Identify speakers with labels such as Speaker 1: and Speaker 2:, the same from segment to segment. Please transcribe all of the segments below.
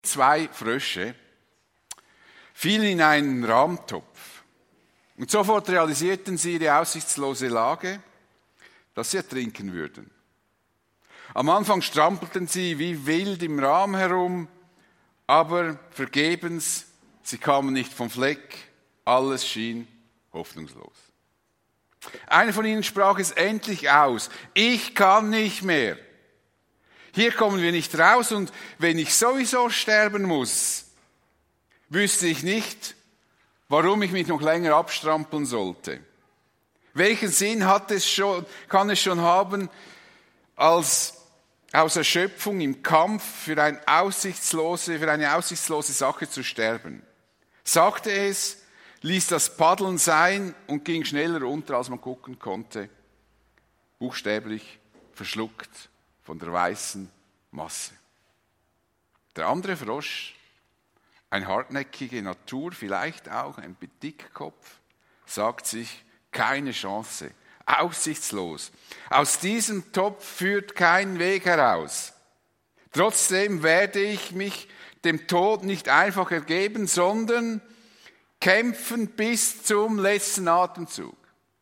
Speaker 1: 2 Frösche fielen in einen Rahmtopf. Und sofort realisierten sie ihre aussichtslose Lage, dass sie ertrinken würden. Am Anfang strampelten sie wie wild im Rahm herum, aber vergebens, sie kamen nicht vom Fleck, alles schien hoffnungslos. Einer von ihnen sprach es endlich aus: Ich kann nicht mehr. Hier kommen wir nicht raus, und wenn ich sowieso sterben muss, wüsste ich nicht, warum ich mich noch länger abstrampeln sollte. Welchen Sinn kann es schon haben, als aus Erschöpfung im Kampf für eine aussichtslose Sache zu sterben? Sagte es, ließ das Paddeln sein und ging schneller unter, als man gucken konnte, buchstäblich verschluckt von der weißen Masse. Der andere Frosch, ein hartnäckige Natur, vielleicht auch ein Dickkopf, sagt sich: Keine Chance, aussichtslos. Aus diesem Topf führt kein Weg heraus. Trotzdem werde ich mich dem Tod nicht einfach ergeben, sondern kämpfen bis zum letzten Atemzug.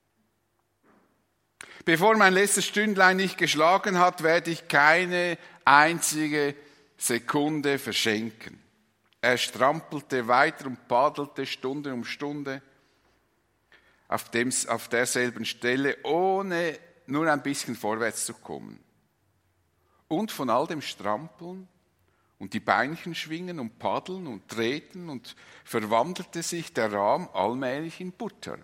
Speaker 1: Bevor mein letztes Stündlein nicht geschlagen hat, werde ich keine einzige Sekunde verschenken. Er strampelte weiter und paddelte Stunde um Stunde auf derselben Stelle, ohne nur ein bisschen vorwärts zu kommen. Und von all dem Strampeln und die Beinchen schwingen und paddeln und treten und verwandelte sich der Rahm allmählich in Butter.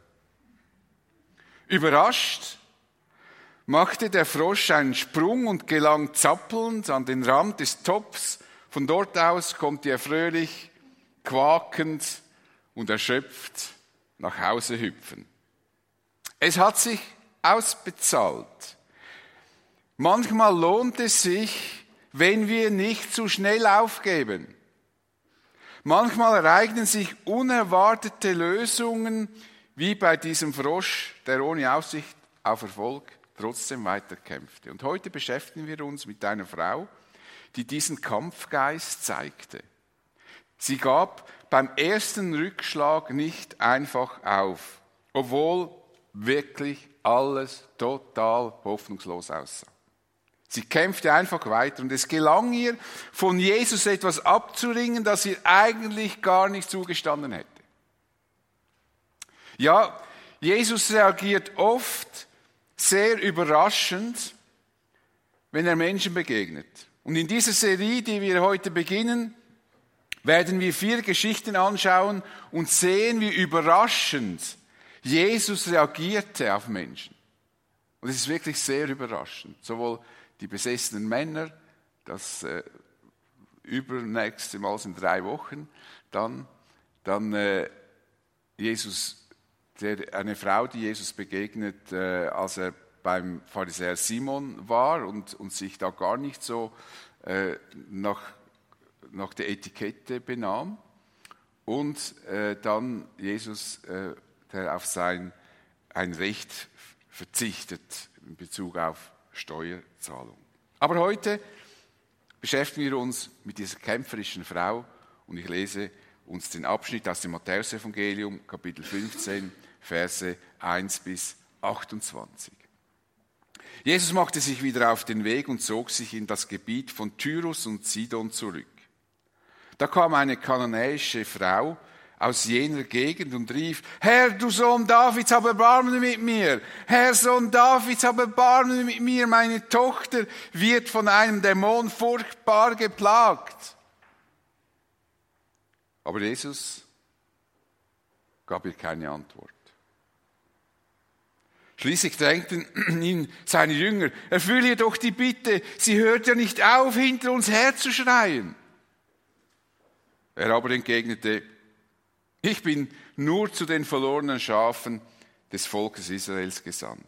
Speaker 1: Überrascht machte der Frosch einen Sprung und gelang zappelnd an den Rand des Topfs. Von dort aus konnte er fröhlich, quakend und erschöpft nach Hause hüpfen. Es hat sich ausbezahlt. Manchmal lohnt es sich, wenn wir nicht zu schnell aufgeben. Manchmal ereignen sich unerwartete Lösungen, wie bei diesem Frosch, der ohne Aussicht auf Erfolg trotzdem weiterkämpfte. Und heute beschäftigen wir uns mit einer Frau, die diesen Kampfgeist zeigte. Sie gab beim ersten Rückschlag nicht einfach auf, obwohl wirklich alles total hoffnungslos aussah. Sie kämpfte einfach weiter und es gelang ihr, von Jesus etwas abzuringen, das ihr eigentlich gar nicht zugestanden hätte. Ja, Jesus reagiert oft sehr überraschend, wenn er Menschen begegnet. Und in dieser Serie, die wir heute beginnen, werden wir 4 Geschichten anschauen und sehen, wie überraschend Jesus reagierte auf Menschen. Und es ist wirklich sehr überraschend. Sowohl die besessenen Männer, das übernächste Mal in 3 Wochen, dann Jesus, eine Frau, die Jesus begegnet, als er beim Pharisäer Simon war und sich da gar nicht so nach der Etikette benahm. Und dann Jesus, der auf ein Recht verzichtet in Bezug auf Steuerzahlung. Aber heute beschäftigen wir uns mit dieser kämpferischen Frau und ich lese uns den Abschnitt aus dem Matthäusevangelium, Kapitel 15, Verse 1 bis 28. Jesus machte sich wieder auf den Weg und zog sich in das Gebiet von Tyrus und Sidon zurück. Da kam eine kananäische Frau aus jener Gegend und rief: Herr, du Sohn Davids, hab Erbarmen mit mir. Herr, Sohn Davids, hab Erbarmen mit mir. Meine Tochter wird von einem Dämon furchtbar geplagt. Aber Jesus gab ihr keine Antwort. Schließlich drängten ihn seine Jünger: Erfülle ihr doch die Bitte, sie hört ja nicht auf, hinter uns herzuschreien. Er aber entgegnete: Ich bin nur zu den verlorenen Schafen des Volkes Israels gesandt.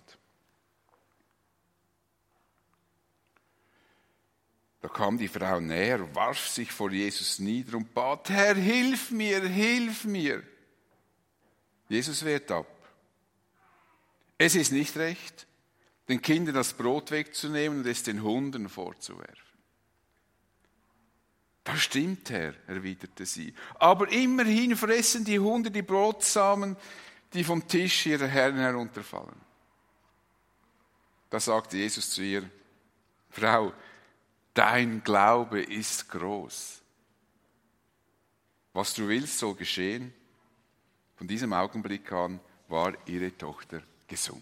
Speaker 1: Da kam die Frau näher, warf sich vor Jesus nieder und bat: Herr, hilf mir, hilf mir. Jesus wehrt ab. Es ist nicht recht, den Kindern das Brot wegzunehmen und es den Hunden vorzuwerfen. Das stimmt, Herr, erwiderte sie. Aber immerhin fressen die Hunde die Brotsamen, die vom Tisch ihrer Herren herunterfallen. Da sagte Jesus zu ihr: Frau, dein Glaube ist groß. Was du willst, soll geschehen. Von diesem Augenblick an war ihre Tochter gesund.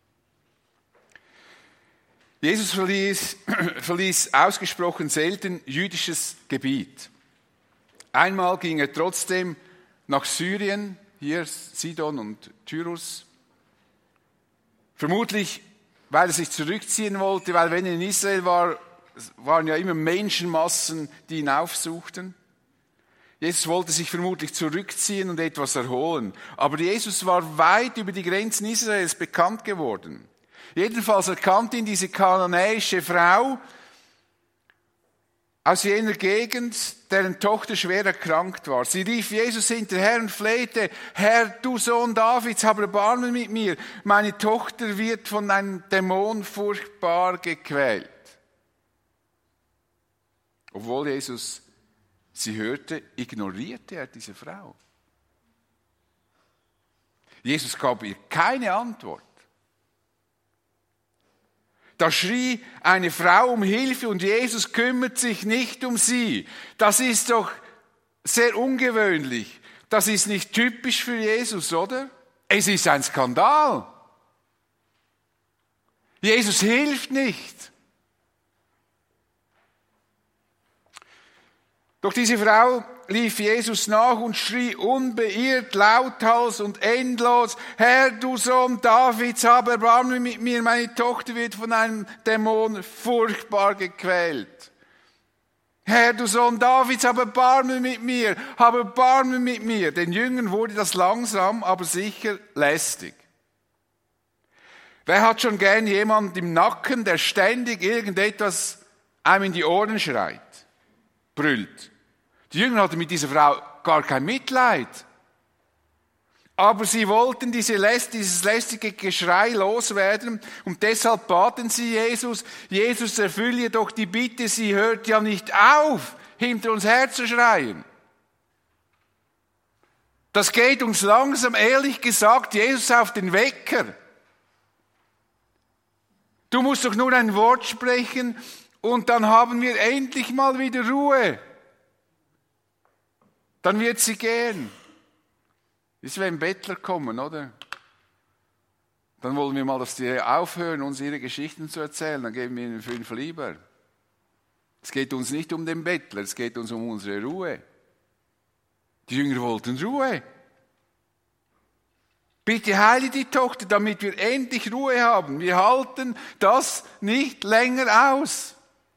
Speaker 1: Jesus verließ ausgesprochen selten jüdisches Gebiet. Einmal ging er trotzdem nach Syrien, hier Sidon und Tyrus. Vermutlich, weil er sich zurückziehen wollte, weil wenn er in Israel war, waren ja immer Menschenmassen, die ihn aufsuchten. Jesus wollte sich vermutlich zurückziehen und etwas erholen. Aber Jesus war weit über die Grenzen Israels bekannt geworden. Jedenfalls erkannte ihn diese kananäische Frau aus jener Gegend, deren Tochter schwer erkrankt war. Sie rief Jesus hinterher und flehte: Herr, du Sohn Davids, hab Erbarmen mit mir. Meine Tochter wird von einem Dämon furchtbar gequält. Obwohl Jesus sie hörte, ignorierte er diese Frau. Jesus gab ihr keine Antwort. Da schrie eine Frau um Hilfe und Jesus kümmert sich nicht um sie. Das ist doch sehr ungewöhnlich. Das ist nicht typisch für Jesus, oder? Es ist ein Skandal. Jesus hilft nicht. Doch diese Frau lief Jesus nach und schrie unbeirrt, lauthals und endlos: Herr, du Sohn Davids, hab Erbarmen mit mir, meine Tochter wird von einem Dämon furchtbar gequält. Herr, du Sohn Davids, hab Erbarmen mit mir, hab Erbarmen mit mir. Den Jüngern wurde das langsam, aber sicher lästig. Wer hat schon gern jemanden im Nacken, der ständig irgendetwas einem in die Ohren schreit, brüllt? Die Jünger hatten mit dieser Frau gar kein Mitleid. Aber sie wollten dieses lästige Geschrei loswerden und deshalb baten sie Jesus: Jesus, erfülle doch die Bitte, sie hört ja nicht auf, hinter uns her zu schreien. Das geht uns langsam, ehrlich gesagt, Jesus auf den Wecker. Du musst doch nur ein Wort sprechen und dann haben wir endlich mal wieder Ruhe. Dann wird sie gehen. Das ist, wenn Bettler kommen, oder? Dann wollen wir mal, dass die aufhören, uns ihre Geschichten zu erzählen. Dann geben wir ihnen 5 lieber. Es geht uns nicht um den Bettler, es geht uns um unsere Ruhe. Die Jünger wollten Ruhe. Bitte heile die Tochter, damit wir endlich Ruhe haben. Wir halten das nicht länger aus.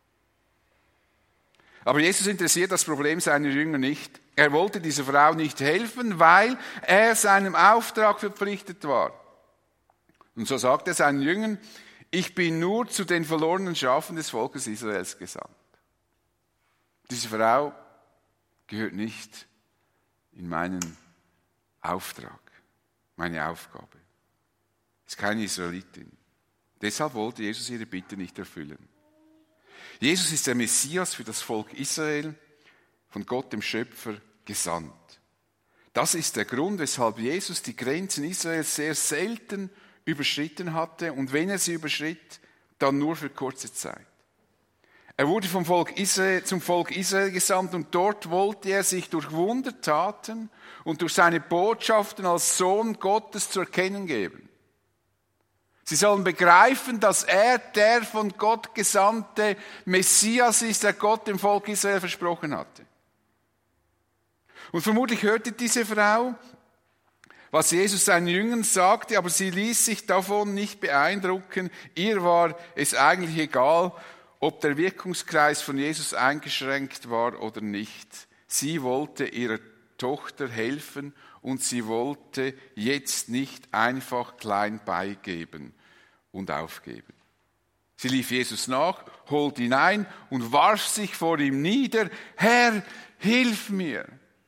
Speaker 1: Aber Jesus interessiert das Problem seiner Jünger nicht. Er wollte dieser Frau nicht helfen, weil er seinem Auftrag verpflichtet war. Und so sagt er seinen Jüngern: Ich bin nur zu den verlorenen Schafen des Volkes Israels gesandt. Diese Frau gehört nicht in meinen Auftrag, meine Aufgabe. Ist keine Israelitin. Deshalb wollte Jesus ihre Bitte nicht erfüllen. Jesus ist der Messias für das Volk Israel, von Gott dem Schöpfer gesandt. Das ist der Grund, weshalb Jesus die Grenzen Israels sehr selten überschritten hatte und wenn er sie überschritt, dann nur für kurze Zeit. Er wurde zum Volk Israel gesandt und dort wollte er sich durch Wundertaten und durch seine Botschaften als Sohn Gottes zu erkennen geben. Sie sollen begreifen, dass er der von Gott gesandte Messias ist, der Gott dem Volk Israel versprochen hatte. Und vermutlich hörte diese Frau, was Jesus seinen Jüngern sagte, aber sie ließ sich davon nicht beeindrucken. Ihr war es eigentlich egal, ob der Wirkungskreis von Jesus eingeschränkt war oder nicht. Sie wollte ihrer Tochter helfen und sie wollte jetzt nicht einfach klein beigeben und aufgeben. Sie lief Jesus nach, holte ihn ein und warf sich vor ihm nieder: Herr, hilf mir!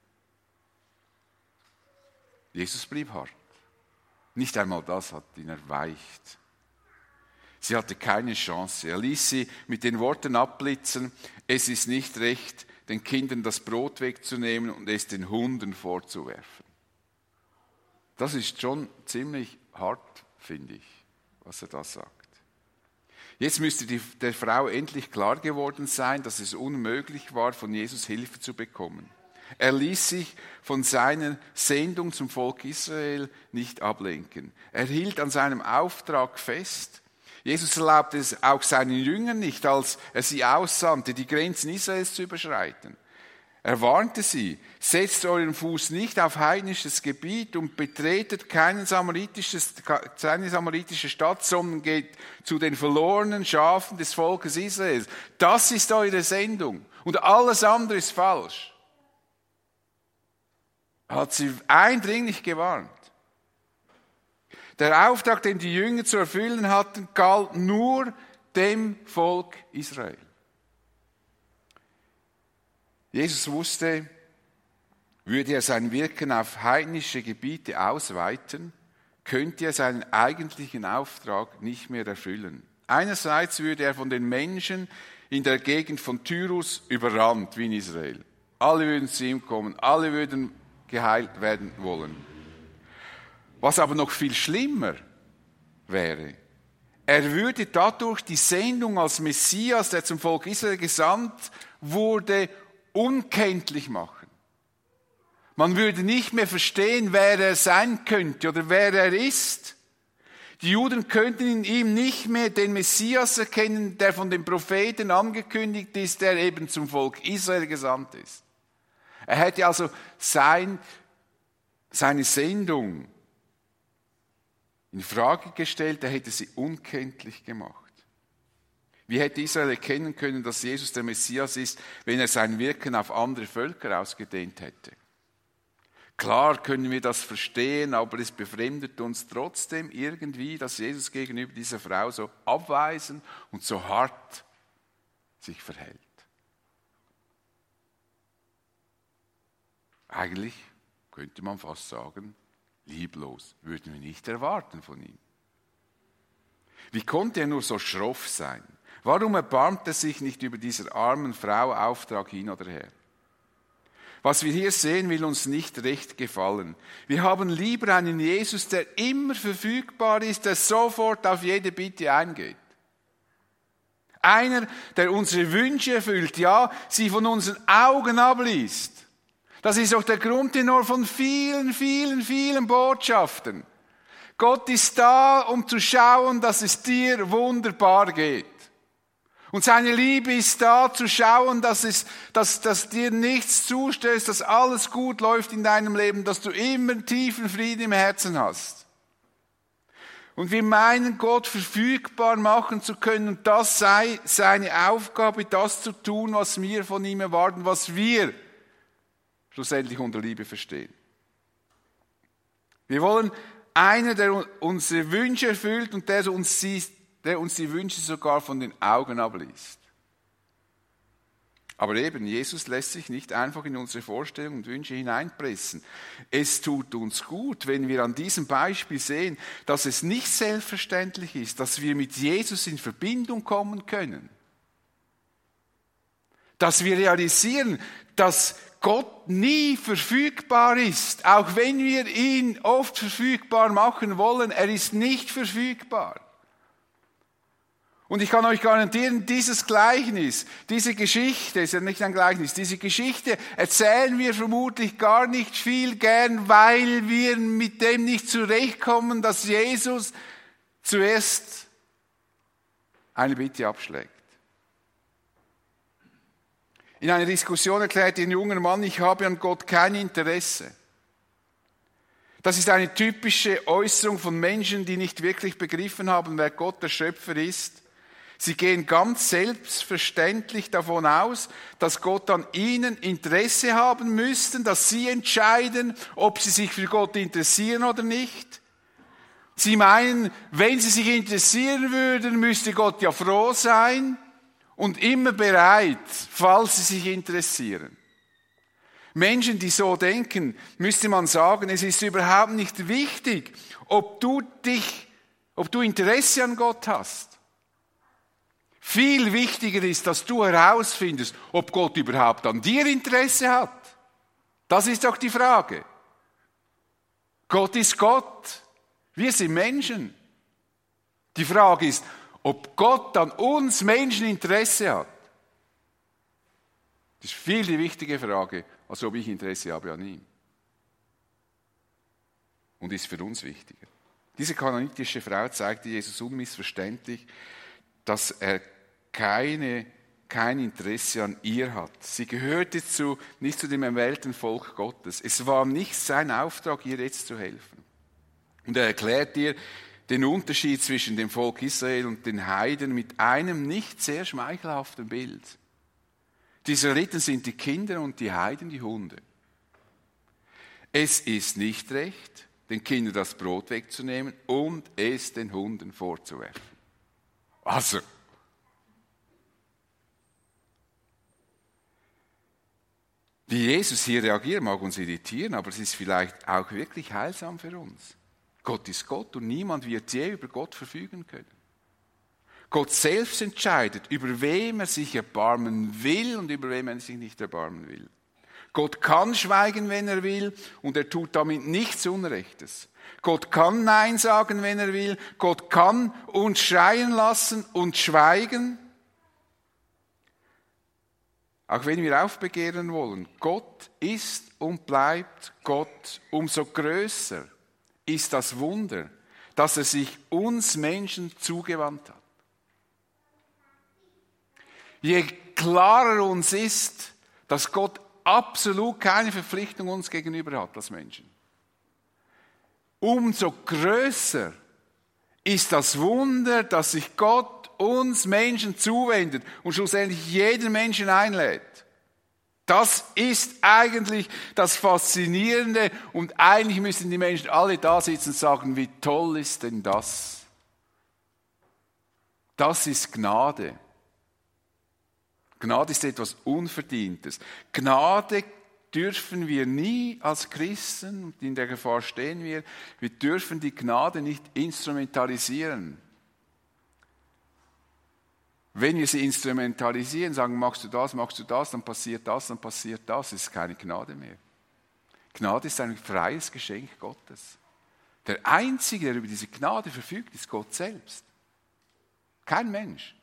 Speaker 1: Jesus blieb hart. Nicht einmal das hat ihn erweicht. Sie hatte keine Chance. Er ließ sie mit den Worten abblitzen: Es ist nicht recht, den Kindern das Brot wegzunehmen und es den Hunden vorzuwerfen. Das ist schon ziemlich hart, finde ich, was er da sagt. Jetzt müsste der Frau endlich klar geworden sein, dass es unmöglich war, von Jesus Hilfe zu bekommen. Er ließ sich von seiner Sendung zum Volk Israel nicht ablenken. Er hielt an seinem Auftrag fest. Jesus erlaubte es auch seinen Jüngern nicht, als er sie aussandte, die Grenzen Israels zu überschreiten. Er warnte sie, setzt euren Fuß nicht auf heidnisches Gebiet und betretet keine samaritische Stadt, sondern geht zu den verlorenen Schafen des Volkes Israels. Das ist eure Sendung und alles andere ist falsch. Er hat sie eindringlich gewarnt. Der Auftrag, den die Jünger zu erfüllen hatten, galt nur dem Volk Israel. Jesus wusste, würde er sein Wirken auf heidnische Gebiete ausweiten, könnte er seinen eigentlichen Auftrag nicht mehr erfüllen. Einerseits würde er von den Menschen in der Gegend von Tyrus überrannt, wie in Israel. Alle würden zu ihm kommen, alle würden geheilt werden wollen. Was aber noch viel schlimmer wäre, er würde dadurch die Sendung als Messias, der zum Volk Israel gesandt wurde, unkenntlich machen. Man würde nicht mehr verstehen, wer er sein könnte oder wer er ist. Die Juden könnten in ihm nicht mehr den Messias erkennen, der von den Propheten angekündigt ist, der eben zum Volk Israel gesandt ist. Er hätte also seine Sendung in Frage gestellt, er hätte sie unkenntlich gemacht. Wie hätte Israel erkennen können, dass Jesus der Messias ist, wenn er sein Wirken auf andere Völker ausgedehnt hätte? Klar können wir das verstehen, aber es befremdet uns trotzdem irgendwie, dass Jesus gegenüber dieser Frau so abweisend und so hart sich verhält. Eigentlich könnte man fast sagen, lieblos, würden wir nicht erwarten von ihm. Wie konnte er nur so schroff sein? Warum erbarmt er sich nicht über dieser armen Frau Auftrag hin oder her? Was wir hier sehen, will uns nicht recht gefallen. Wir haben lieber einen Jesus, der immer verfügbar ist, der sofort auf jede Bitte eingeht. Einer, der unsere Wünsche erfüllt, ja, sie von unseren Augen abliest. Das ist auch der Grundtenor von vielen, vielen, vielen Botschaften. Gott ist da, um zu schauen, dass es dir wunderbar geht. Und seine Liebe ist da, zu schauen, dass dir nichts zustößt, dass alles gut läuft in deinem Leben, dass du immer tiefen Frieden im Herzen hast. Und wir meinen, Gott verfügbar machen zu können, und das sei seine Aufgabe, das zu tun, was wir von ihm erwarten, was wir schlussendlich unter Liebe verstehen. Wir wollen einen, der unsere Wünsche erfüllt und der uns die Wünsche sogar von den Augen abliest. Aber eben, Jesus lässt sich nicht einfach in unsere Vorstellungen und Wünsche hineinpressen. Es tut uns gut, wenn wir an diesem Beispiel sehen, dass es nicht selbstverständlich ist, dass wir mit Jesus in Verbindung kommen können. Dass wir realisieren, dass Gott nie verfügbar ist, auch wenn wir ihn oft verfügbar machen wollen, er ist nicht verfügbar. Und ich kann euch garantieren, dieses Gleichnis, diese Geschichte, ist ja nicht ein Gleichnis, diese Geschichte erzählen wir vermutlich gar nicht viel gern, weil wir mit dem nicht zurechtkommen, dass Jesus zuerst eine Bitte abschlägt. In einer Diskussion erklärte ein junger Mann, ich habe an Gott kein Interesse. Das ist eine typische Äußerung von Menschen, die nicht wirklich begriffen haben, wer Gott der Schöpfer ist. Sie gehen ganz selbstverständlich davon aus, dass Gott an ihnen Interesse haben müsste, dass sie entscheiden, ob sie sich für Gott interessieren oder nicht. Sie meinen, wenn sie sich interessieren würden, müsste Gott ja froh sein und immer bereit, falls sie sich interessieren. Menschen, die so denken, müsste man sagen, es ist überhaupt nicht wichtig, ob du Interesse an Gott hast. Viel wichtiger ist, dass du herausfindest, ob Gott überhaupt an dir Interesse hat. Das ist doch die Frage. Gott ist Gott. Wir sind Menschen. Die Frage ist, ob Gott an uns Menschen Interesse hat. Das ist viel die wichtige Frage, als ob ich Interesse habe an ihm. Und ist für uns wichtiger. Diese kananitische Frau zeigte Jesus unmissverständlich, dass er kein Interesse an ihr hat. Sie gehörte nicht zu dem erwählten Volk Gottes. Es war nicht sein Auftrag, ihr jetzt zu helfen. Und er erklärt ihr den Unterschied zwischen dem Volk Israel und den Heiden mit einem nicht sehr schmeichelhaften Bild. Die Israeliten sind die Kinder und die Heiden die Hunde. Es ist nicht recht, den Kindern das Brot wegzunehmen und es den Hunden vorzuwerfen. Also, wie Jesus hier reagiert, mag uns irritieren, aber es ist vielleicht auch wirklich heilsam für uns. Gott ist Gott und niemand wird je über Gott verfügen können. Gott selbst entscheidet, über wem er sich erbarmen will und über wem er sich nicht erbarmen will. Gott kann schweigen, wenn er will, und er tut damit nichts Unrechtes. Gott kann Nein sagen, wenn er will. Gott kann uns schreien lassen und schweigen. Auch wenn wir aufbegehren wollen, Gott ist und bleibt Gott. Umso größer ist das Wunder, dass er sich uns Menschen zugewandt hat. Je klarer uns ist, dass Gott absolut keine Verpflichtung uns gegenüber hat als Menschen, umso größer ist das Wunder, dass sich Gott uns Menschen zuwendet und schlussendlich jeden Menschen einlädt. Das ist eigentlich das Faszinierende und eigentlich müssen die Menschen alle da sitzen und sagen, wie toll ist denn das? Das ist Gnade. Gnade ist etwas Unverdientes. Gnade dürfen wir nie als Christen, und in der Gefahr stehen wir dürfen die Gnade nicht instrumentalisieren. Wenn wir sie instrumentalisieren, sagen, machst du das, dann passiert das, das ist keine Gnade mehr. Gnade ist ein freies Geschenk Gottes. Der Einzige, der über diese Gnade verfügt, ist Gott selbst. Kein Mensch.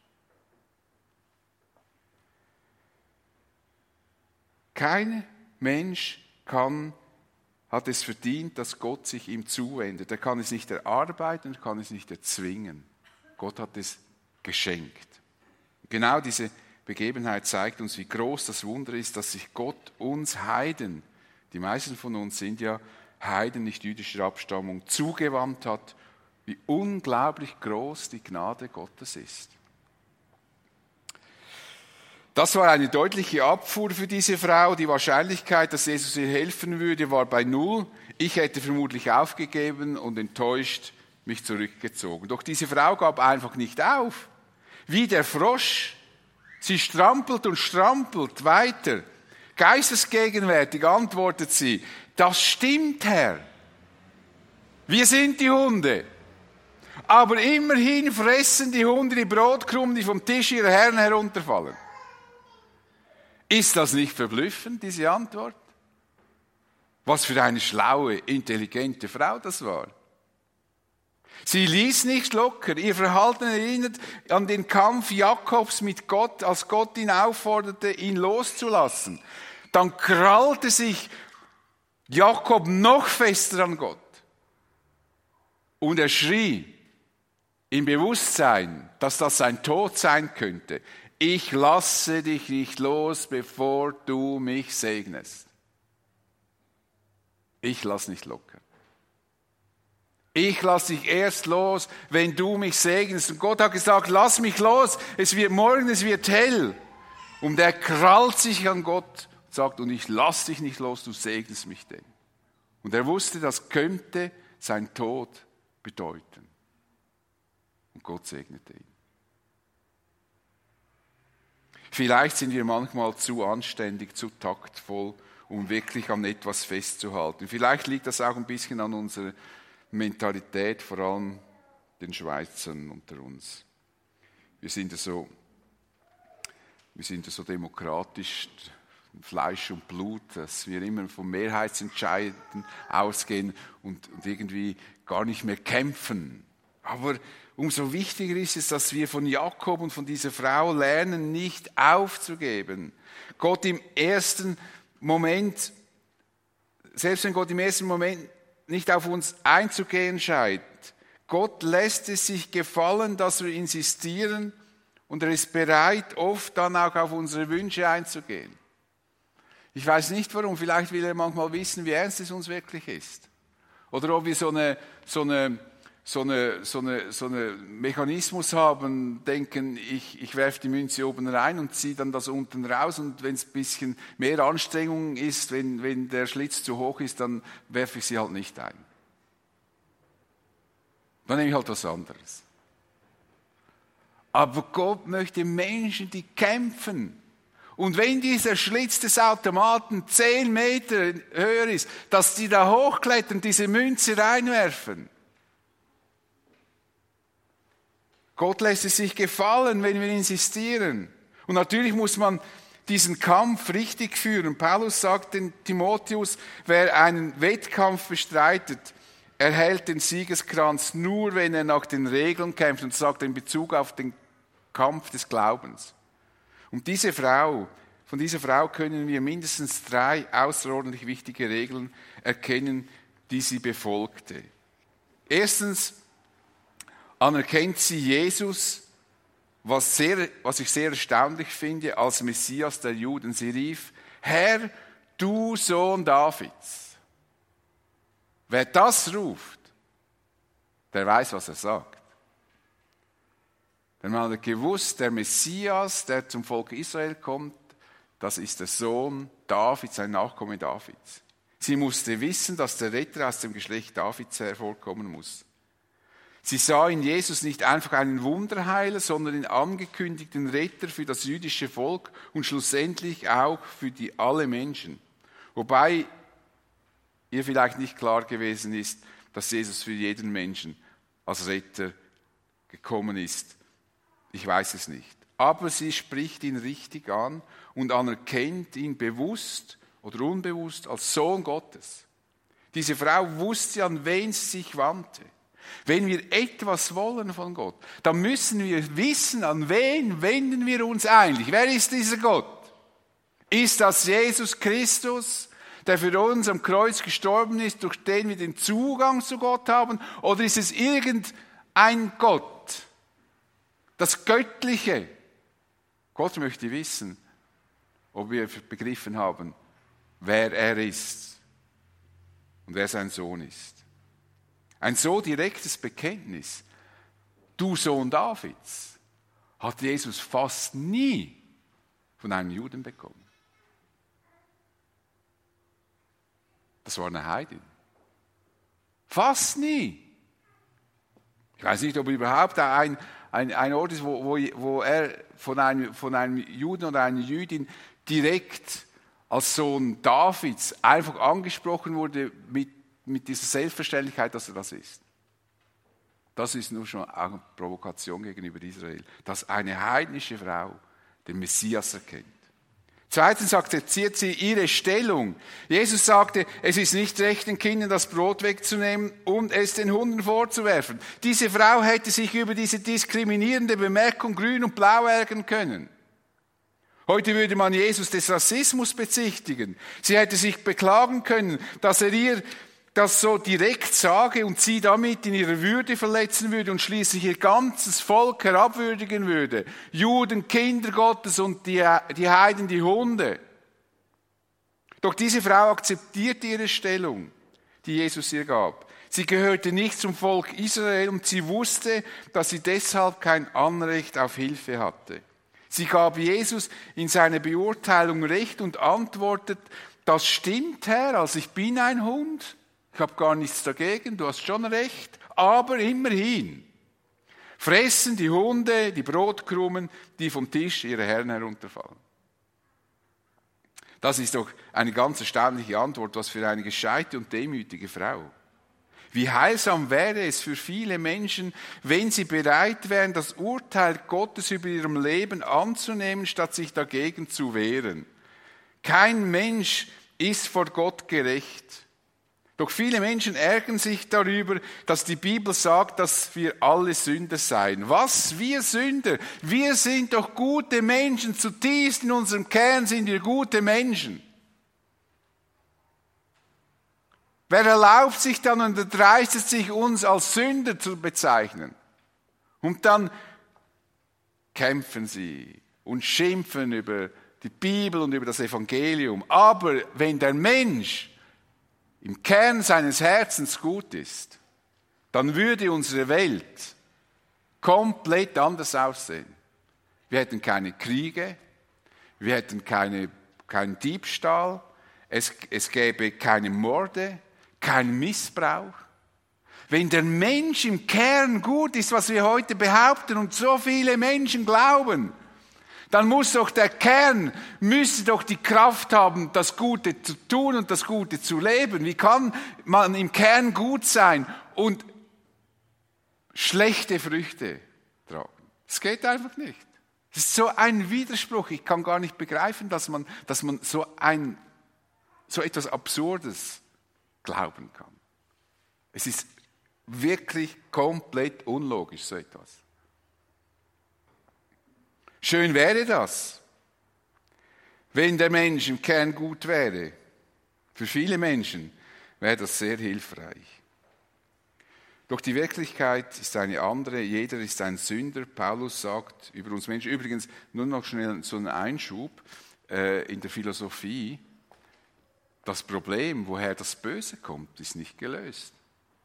Speaker 1: Kein Mensch hat es verdient, dass Gott sich ihm zuwendet. Er kann es nicht erarbeiten, er kann es nicht erzwingen. Gott hat es geschenkt. Genau diese Begebenheit zeigt uns, wie groß das Wunder ist, dass sich Gott uns Heiden, die meisten von uns sind ja Heiden, nicht jüdischer Abstammung, zugewandt hat, wie unglaublich groß die Gnade Gottes ist. Das war eine deutliche Abfuhr für diese Frau. Die Wahrscheinlichkeit, dass Jesus ihr helfen würde, war bei 0. Ich hätte vermutlich aufgegeben und enttäuscht mich zurückgezogen. Doch diese Frau gab einfach nicht auf. Wie der Frosch. Sie strampelt und strampelt weiter. Geistesgegenwärtig antwortet sie, das stimmt, Herr. Wir sind die Hunde. Aber immerhin fressen die Hunde die Brotkrumen, die vom Tisch ihrer Herren herunterfallen. Ist das nicht verblüffend, diese Antwort? Was für eine schlaue, intelligente Frau das war. Sie ließ nicht locker. Ihr Verhalten erinnert an den Kampf Jakobs mit Gott, als Gott ihn aufforderte, ihn loszulassen. Dann krallte sich Jakob noch fester an Gott. Und er schrie im Bewusstsein, dass das sein Tod sein könnte. Ich lasse dich nicht los, bevor du mich segnest. Ich lasse nicht locker. Ich lasse dich erst los, wenn du mich segnest. Und Gott hat gesagt, lass mich los, es wird morgen, es wird hell. Und er krallt sich an Gott und sagt, und ich lasse dich nicht los, du segnest mich denn. Und er wusste, das könnte sein Tod bedeuten. Und Gott segnete ihn. Vielleicht sind wir manchmal zu anständig, zu taktvoll, um wirklich an etwas festzuhalten. Vielleicht liegt das auch ein bisschen an unserer Mentalität, vor allem den Schweizern unter uns. Wir sind so wir sind ja so demokratisch, Fleisch und Blut, dass wir immer vom Mehrheitsentscheiden ausgehen und irgendwie gar nicht mehr kämpfen. Aber umso wichtiger ist es, dass wir von Jakob und von dieser Frau lernen, nicht aufzugeben. Gott im ersten Moment, selbst wenn Gott im ersten Moment nicht auf uns einzugehen scheint, Gott lässt es sich gefallen, dass wir insistieren und er ist bereit, oft dann auch auf unsere Wünsche einzugehen. Ich weiß nicht warum, vielleicht will er manchmal wissen, wie ernst es uns wirklich ist. Oder ob wir so einen Mechanismus haben, denken, ich werfe die Münze oben rein und ziehe dann das unten raus und wenn es ein bisschen mehr Anstrengung ist, wenn der Schlitz zu hoch ist, dann werfe ich sie halt nicht ein. Dann nehme ich halt was anderes. Aber Gott möchte Menschen, die kämpfen. Und wenn dieser Schlitz des Automaten 10 Meter höher ist, dass die da hochklettern, diese Münze reinwerfen. Gott lässt es sich gefallen, wenn wir insistieren. Und natürlich muss man diesen Kampf richtig führen. Paulus sagt den Timotheus, wer einen Wettkampf bestreitet, erhält den Siegeskranz nur, wenn er nach den Regeln kämpft. Und sagt in Bezug auf den Kampf des Glaubens. Und von dieser Frau können wir mindestens 3 außerordentlich wichtige Regeln erkennen, die sie befolgte. Erstens anerkennt sie Jesus, was ich sehr erstaunlich finde, als Messias der Juden. Sie rief, Herr, du Sohn Davids. Wer das ruft, der weiß, was er sagt. Denn man hat gewusst, der Messias, der zum Volk Israel kommt, das ist der Sohn Davids, ein Nachkomme Davids. Sie musste wissen, dass der Retter aus dem Geschlecht Davids hervorkommen muss. Sie sah in Jesus nicht einfach einen Wunderheiler, sondern den angekündigten Retter für das jüdische Volk und schlussendlich auch für alle Menschen. Wobei ihr vielleicht nicht klar gewesen ist, dass Jesus für jeden Menschen als Retter gekommen ist. Ich weiß es nicht. Aber sie spricht ihn richtig an und anerkennt ihn bewusst oder unbewusst als Sohn Gottes. Diese Frau wusste, an wen sie sich wandte. Wenn wir etwas wollen von Gott, dann müssen wir wissen, an wen wenden wir uns eigentlich. Wer ist dieser Gott? Ist das Jesus Christus, der für uns am Kreuz gestorben ist, durch den wir den Zugang zu Gott haben? Oder ist es irgendein Gott? Das Göttliche. Gott möchte wissen, ob wir begriffen haben, wer er ist und wer sein Sohn ist. Ein so direktes Bekenntnis, du Sohn Davids, hat Jesus fast nie von einem Juden bekommen. Das war eine Heidin. Fast nie. Ich weiß nicht, ob überhaupt ein Ort ist, wo er von einem Juden oder einer Jüdin direkt als Sohn Davids einfach angesprochen wurde mit dieser Selbstverständlichkeit, dass er das ist. Das ist nur schon eine Provokation gegenüber Israel, dass eine heidnische Frau den Messias erkennt. Zweitens akzeptiert sie ihre Stellung. Jesus sagte, es ist nicht recht, den Kindern das Brot wegzunehmen und es den Hunden vorzuwerfen. Diese Frau hätte sich über diese diskriminierende Bemerkung grün und blau ärgern können. Heute würde man Jesus des Rassismus bezichtigen. Sie hätte sich beklagen können, dass er ihr das so direkt sage und sie damit in ihrer Würde verletzen würde und schließlich ihr ganzes Volk herabwürdigen würde. Juden, Kinder Gottes und die Heiden, die Hunde. Doch diese Frau akzeptierte ihre Stellung, die Jesus ihr gab. Sie gehörte nicht zum Volk Israel und sie wusste, dass sie deshalb kein Anrecht auf Hilfe hatte. Sie gab Jesus in seiner Beurteilung recht und antwortet, das stimmt, Herr, also ich bin ein Hund. Ich habe gar nichts dagegen, du hast schon recht, aber immerhin fressen die Hunde die Brotkrumen, die vom Tisch ihrer Herren herunterfallen. Das ist doch eine ganz erstaunliche Antwort, was für eine gescheite und demütige Frau. Wie heilsam wäre es für viele Menschen, wenn sie bereit wären, das Urteil Gottes über ihrem Leben anzunehmen, statt sich dagegen zu wehren. Kein Mensch ist vor Gott gerecht. Doch viele Menschen ärgern sich darüber, dass die Bibel sagt, dass wir alle Sünder seien. Was? Wir Sünder? Wir sind doch gute Menschen. Zutiefst in unserem Kern sind wir gute Menschen. Wer erlaubt sich dann und erdreistet sich, uns als Sünder zu bezeichnen? Und dann kämpfen sie und schimpfen über die Bibel und über das Evangelium. Aber wenn der Mensch im Kern seines Herzens gut ist, dann würde unsere Welt komplett anders aussehen. Wir hätten keine Kriege, wir hätten keinen Diebstahl, es gäbe keine Morde, kein Missbrauch. Wenn der Mensch im Kern gut ist, was wir heute behaupten und so viele Menschen glauben, dann muss doch der Kern, müsste doch die Kraft haben, das Gute zu tun und das Gute zu leben. Wie kann man im Kern gut sein und schlechte Früchte tragen? Das geht einfach nicht. Das ist so ein Widerspruch. Ich kann gar nicht begreifen, dass man so etwas Absurdes glauben kann. Es ist wirklich komplett unlogisch, so etwas. Schön wäre das, wenn der Mensch im Kern gut wäre. Für viele Menschen wäre das sehr hilfreich. Doch die Wirklichkeit ist eine andere. Jeder ist ein Sünder. Paulus sagt über uns Menschen, übrigens nur noch schnell so einen Einschub in der Philosophie, das Problem, woher das Böse kommt, ist nicht gelöst.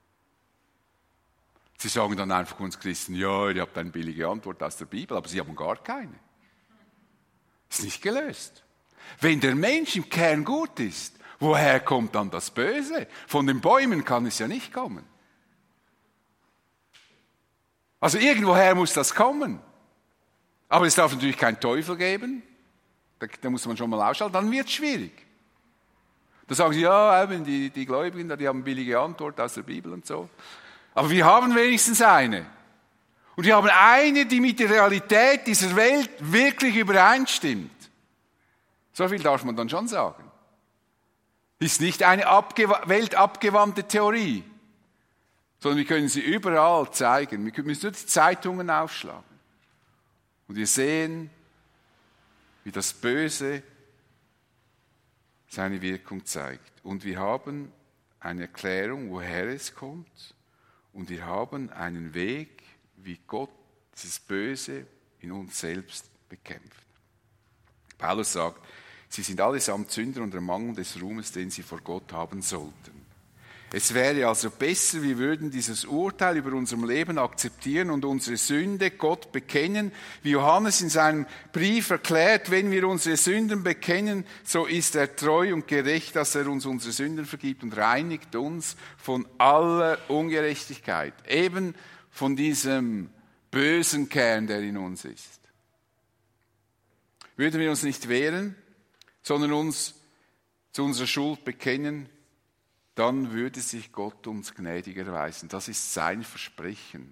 Speaker 1: Sie sagen dann einfach uns Christen, ja, ihr habt eine billige Antwort aus der Bibel, aber sie haben gar keine. Ist nicht gelöst. Wenn der Mensch im Kern gut ist, woher kommt dann das Böse? Von den Bäumen kann es ja nicht kommen. Also irgendwoher muss das kommen. Aber es darf natürlich keinen Teufel geben. Da muss man schon mal ausschalten, dann wird es schwierig. Da sagen sie, ja, eben die Gläubigen, die haben billige Antwort aus der Bibel und so. Aber wir haben wenigstens eine. Und wir haben eine, die mit der Realität dieser Welt wirklich übereinstimmt. So viel darf man dann schon sagen. Ist nicht eine weltabgewandte Theorie, sondern wir können sie überall zeigen. Wir müssen nur die Zeitungen aufschlagen. Und wir sehen, wie das Böse seine Wirkung zeigt. Und wir haben eine Erklärung, woher es kommt. Und wir haben einen Weg, wie Gott dieses Böse in uns selbst bekämpft. Paulus sagt, sie sind allesamt Sünder und ermangeln des Ruhmes, den sie vor Gott haben sollten. Es wäre also besser, wir würden dieses Urteil über unserem Leben akzeptieren und unsere Sünde Gott bekennen. Wie Johannes in seinem Brief erklärt, wenn wir unsere Sünden bekennen, so ist er treu und gerecht, dass er uns unsere Sünden vergibt und reinigt uns von aller Ungerechtigkeit. Eben von diesem bösen Kern, der in uns ist. Würden wir uns nicht wehren, sondern uns zu unserer Schuld bekennen, dann würde sich Gott uns gnädig erweisen. Das ist sein Versprechen.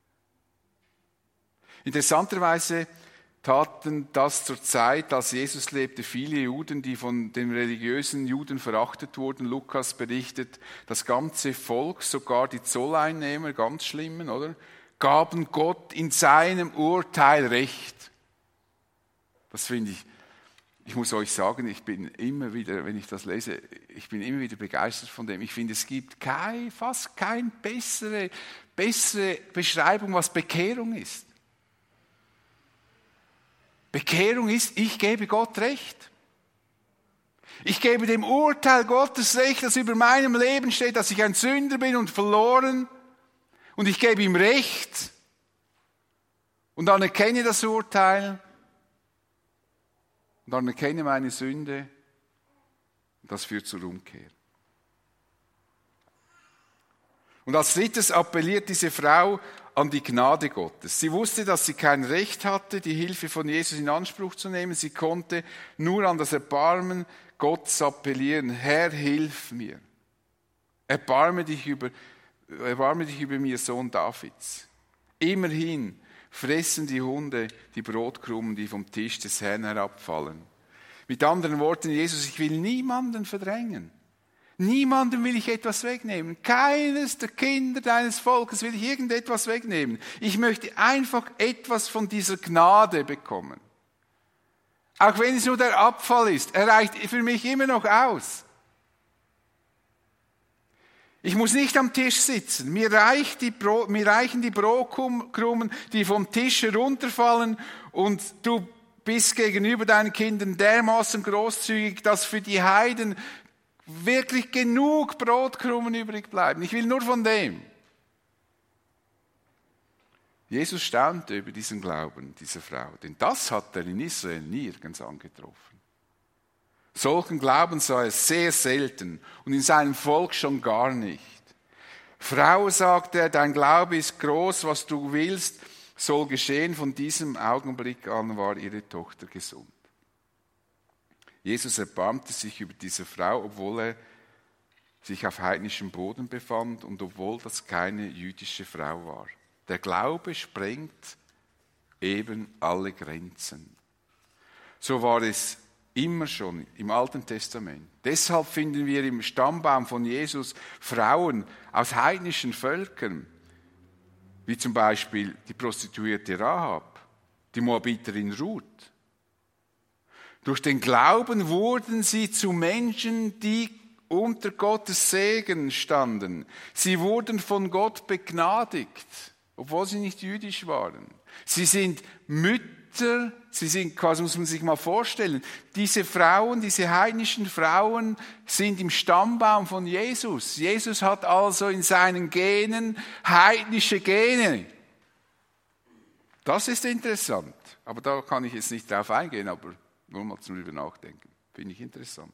Speaker 1: Interessanterweise taten das zur Zeit, als Jesus lebte, viele Juden, die von den religiösen Juden verachtet wurden. Lukas berichtet, das ganze Volk, sogar die Zolleinnehmer, ganz schlimmen, oder? Gaben Gott in seinem Urteil Recht. Das finde ich muss euch sagen, ich bin immer wieder, wenn ich das lese, ich bin immer wieder begeistert von dem. Ich finde, es gibt fast keine bessere Beschreibung, was Bekehrung ist. Bekehrung ist, ich gebe Gott Recht. Ich gebe dem Urteil Gottes Recht, das über meinem Leben steht, dass ich ein Sünder bin und verloren. Und ich gebe ihm Recht und anerkenne das Urteil. Und anerkenne meine Sünde, und das führt zur Umkehr. Und als drittes appelliert diese Frau an die Gnade Gottes. Sie wusste, dass sie kein Recht hatte, die Hilfe von Jesus in Anspruch zu nehmen. Sie konnte nur an das Erbarmen Gottes appellieren. Herr, hilf mir. Erbarme dich über erbarme dich über mir, Sohn Davids. Immerhin fressen die Hunde die Brotkrumen, die vom Tisch des Herrn herabfallen. Mit anderen Worten, Jesus, ich will niemanden verdrängen. Niemandem will ich etwas wegnehmen. Keines der Kinder deines Volkes will ich irgendetwas wegnehmen. Ich möchte einfach etwas von dieser Gnade bekommen. Auch wenn es nur der Abfall ist, er reicht für mich immer noch aus. Ich muss nicht am Tisch sitzen. Mir reichen die Brotkrumen, die vom Tisch herunterfallen, und du bist gegenüber deinen Kindern dermaßen großzügig, dass für die Heiden wirklich genug Brotkrumen übrig bleiben. Ich will nur von dem. Jesus staunte über diesen Glauben dieser Frau, denn das hat er in Israel nirgends angetroffen. Solchen Glauben sah er sehr selten und in seinem Volk schon gar nicht. Frau, sagte er, dein Glaube ist groß, was du willst, soll geschehen. Von diesem Augenblick an war ihre Tochter gesund. Jesus erbarmte sich über diese Frau, obwohl er sich auf heidnischem Boden befand und obwohl das keine jüdische Frau war. Der Glaube sprengt eben alle Grenzen. So war es immer schon im Alten Testament. Deshalb finden wir im Stammbaum von Jesus Frauen aus heidnischen Völkern, wie zum Beispiel die Prostituierte Rahab, die Moabiterin Ruth. Durch den Glauben wurden sie zu Menschen, die unter Gottes Segen standen. Sie wurden von Gott begnadigt, obwohl sie nicht jüdisch waren. Sie sind Mütter, sie sind, quasi muss man sich mal vorstellen, diese Frauen, diese heidnischen Frauen sind im Stammbaum von Jesus. Jesus hat also in seinen Genen heidnische Gene. Das ist interessant, aber da kann ich jetzt nicht drauf eingehen, aber nur mal zum Drüber nachdenken. Finde ich interessant.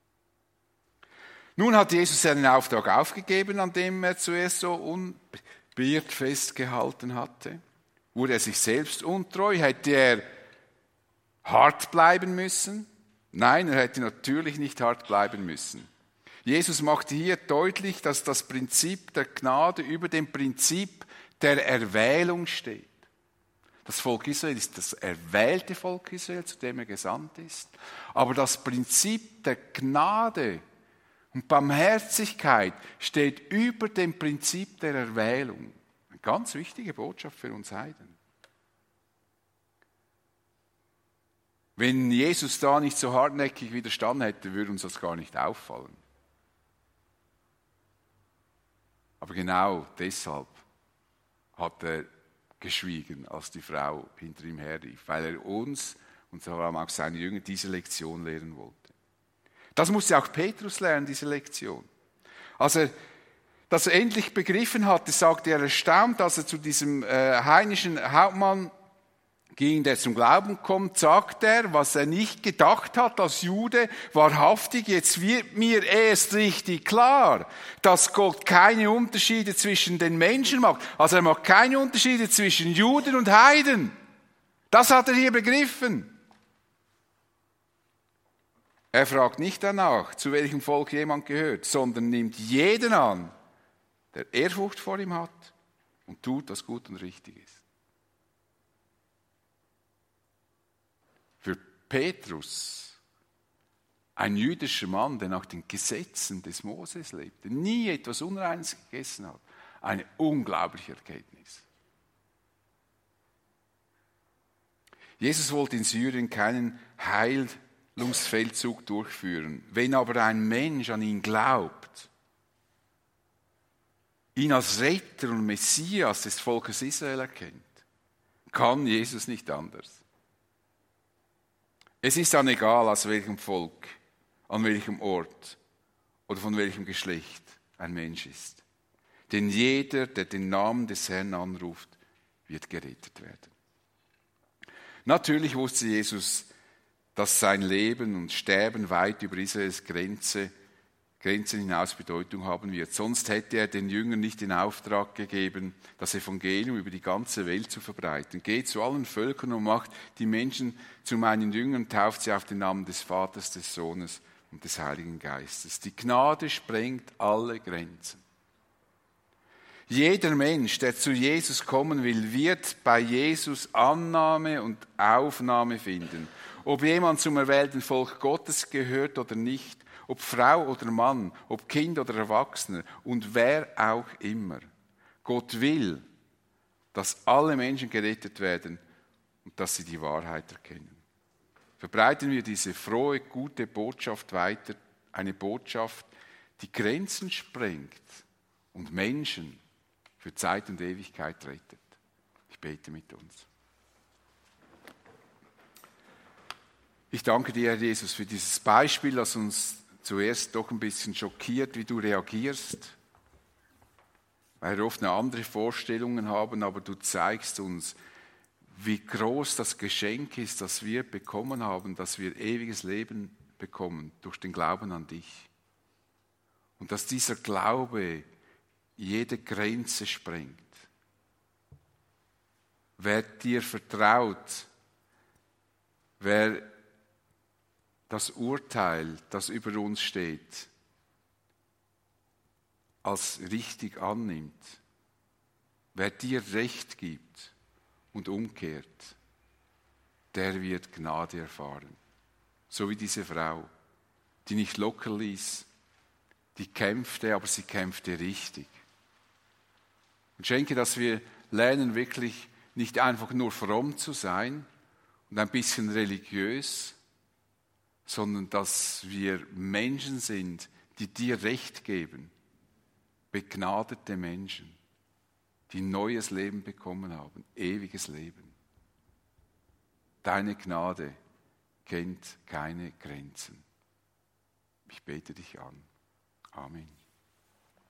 Speaker 1: Nun hat Jesus seinen Auftrag aufgegeben, an dem er zuerst so unbeirrt festgehalten hatte. Wurde er sich selbst untreu? Hätte er hart bleiben müssen? Nein, er hätte natürlich nicht hart bleiben müssen. Jesus machte hier deutlich, dass das Prinzip der Gnade über dem Prinzip der Erwählung steht. Das Volk Israel ist das erwählte Volk Israel, zu dem er gesandt ist. Aber das Prinzip der Gnade und Barmherzigkeit steht über dem Prinzip der Erwählung. Eine ganz wichtige Botschaft für uns Heiden. Wenn Jesus da nicht so hartnäckig widerstanden hätte, würde uns das gar nicht auffallen. Aber genau deshalb hat er geschwiegen, als die Frau hinter ihm herrief, weil er uns und vor allem auch seine Jünger diese Lektion lehren wollte. Das musste auch Petrus lernen, diese Lektion. Als er das endlich begriffen hatte, sagte er erstaunt, als er zu diesem heidnischen Hauptmann ging, der zum Glauben kommt, sagt er, was er nicht gedacht hat als Jude, wahrhaftig, jetzt wird mir erst richtig klar, dass Gott keine Unterschiede zwischen den Menschen macht. Also er macht keine Unterschiede zwischen Juden und Heiden. Das hat er hier begriffen. Er fragt nicht danach, zu welchem Volk jemand gehört, sondern nimmt jeden an, der Ehrfurcht vor ihm hat und tut, was gut und richtig ist. Für Petrus, ein jüdischer Mann, der nach den Gesetzen des Moses lebte, nie etwas Unreines gegessen hat, eine unglaubliche Erkenntnis. Jesus wollte in Syrien keinen Heilungsfeldzug durchführen. Wenn aber ein Mensch an ihn glaubt, ihn als Retter und Messias des Volkes Israel erkennt, kann Jesus nicht anders. Es ist dann egal, aus welchem Volk, an welchem Ort oder von welchem Geschlecht ein Mensch ist. Denn jeder, der den Namen des Herrn anruft, wird gerettet werden. Natürlich wusste Jesus, dass sein Leben und Sterben weit über Israels Grenzen hinaus Bedeutung haben wird. Sonst hätte er den Jüngern nicht den Auftrag gegeben, das Evangelium über die ganze Welt zu verbreiten. Geht zu allen Völkern und macht die Menschen zu meinen Jüngern, tauft sie auf den Namen des Vaters, des Sohnes und des Heiligen Geistes. Die Gnade sprengt alle Grenzen. Jeder Mensch, der zu Jesus kommen will, wird bei Jesus Annahme und Aufnahme finden. Ob jemand zum erwählten Volk Gottes gehört oder nicht, ob Frau oder Mann, ob Kind oder Erwachsener und wer auch immer. Gott will, dass alle Menschen gerettet werden und dass sie die Wahrheit erkennen. Verbreiten wir diese frohe, gute Botschaft weiter, eine Botschaft, die Grenzen sprengt und Menschen für Zeit und Ewigkeit rettet. Ich bete mit uns. Ich danke dir, Herr Jesus, für dieses Beispiel, das uns zuerst doch ein bisschen schockiert, wie du reagierst, weil wir oft eine andere Vorstellungen haben, aber du zeigst uns, wie groß das Geschenk ist, das wir bekommen haben, dass wir ewiges Leben bekommen durch den Glauben an dich. Und dass dieser Glaube jede Grenze sprengt. Wer dir vertraut, wer das Urteil, das über uns steht, als richtig annimmt, wer dir Recht gibt und umkehrt, der wird Gnade erfahren. So wie diese Frau, die nicht locker ließ, die kämpfte, aber sie kämpfte richtig. Und schenke, dass wir lernen, wirklich nicht einfach nur fromm zu sein und ein bisschen religiös, sondern dass wir Menschen sind, die dir Recht geben. Begnadete Menschen, die neues Leben bekommen haben, ewiges Leben. Deine Gnade kennt keine Grenzen. Ich bete dich an. Amen.